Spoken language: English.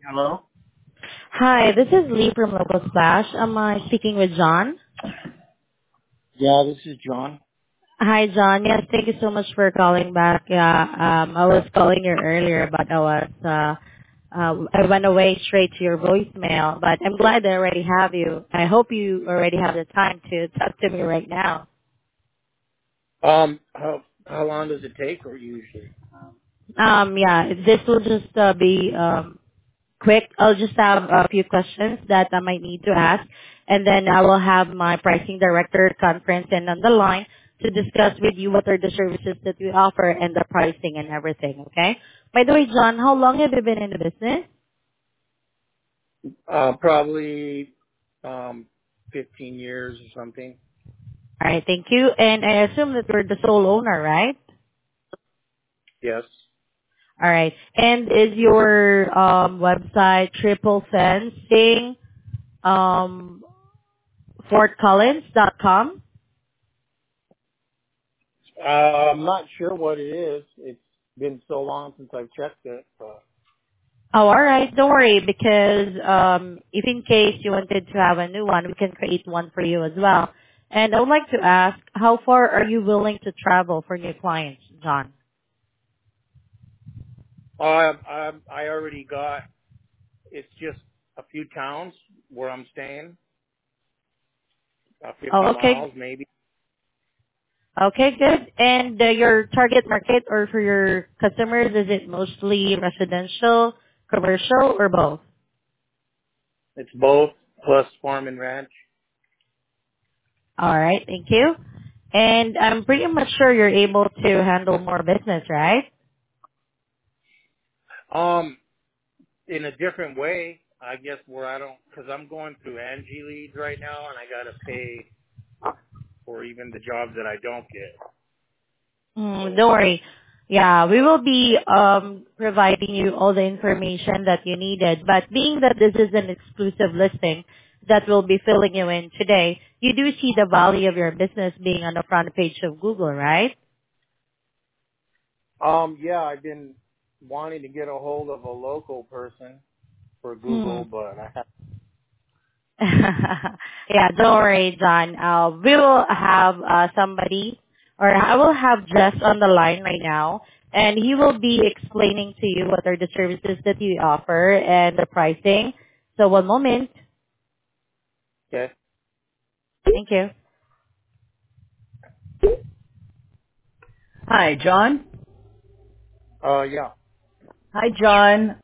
Hello? Hi, this is Lee from Local Splash. Am I speaking with John? Yeah, this is John. Hi, John. Yes, thank you so much for calling back. Yeah, I was calling you earlier, but I went away straight to your voicemail. But I'm glad I already have you. I hope you already have the time to talk to me right now. How long does it take or usually? Yeah, this will just be quick. I'll just have a few questions that I might need to ask, and then I will have my pricing director conference and on the line to discuss with you what are the services that we offer and the pricing and everything, okay? By the way, John, how long have you been in the business? Probably 15 years or something. All right, thank you. And I assume that you're the sole owner, right? Yes. All right. And is your website triple fencing fortcollins.com? I'm not sure what it is. It's been so long since I've checked it. Oh, all right. Don't worry, because if in case you wanted to have a new one, we can create one for you as well. And I would like to ask, how far are you willing to travel for new clients, John? I already got, it's just a few towns where I'm staying, Oh, 50 okay. miles maybe. Okay, good. And your target market or for your customers, is it mostly residential, commercial, or both? It's both plus farm and ranch. All right, thank you. And I'm pretty much sure you're able to handle more business, right? Um, in a different way, I guess where I don't, cause I'm going through Angie leads right now and I gotta pay for even the jobs that I don't get. Don't So, worry. Yeah, we will be providing you all the information that you needed. But being that this is an exclusive listing that we'll be filling you in today, you do see the value of your business being on the front page of Google, right? yeah, I've been wanting to get a hold of a local person for Hmm. Google, but I have, Yeah, don't worry, John. We will have somebody, or I will have Jess on the line right now, and he will be explaining to you what are the services that you offer and the pricing. So one moment. okay. Thank you. Hi, John. Yeah. Hi, John.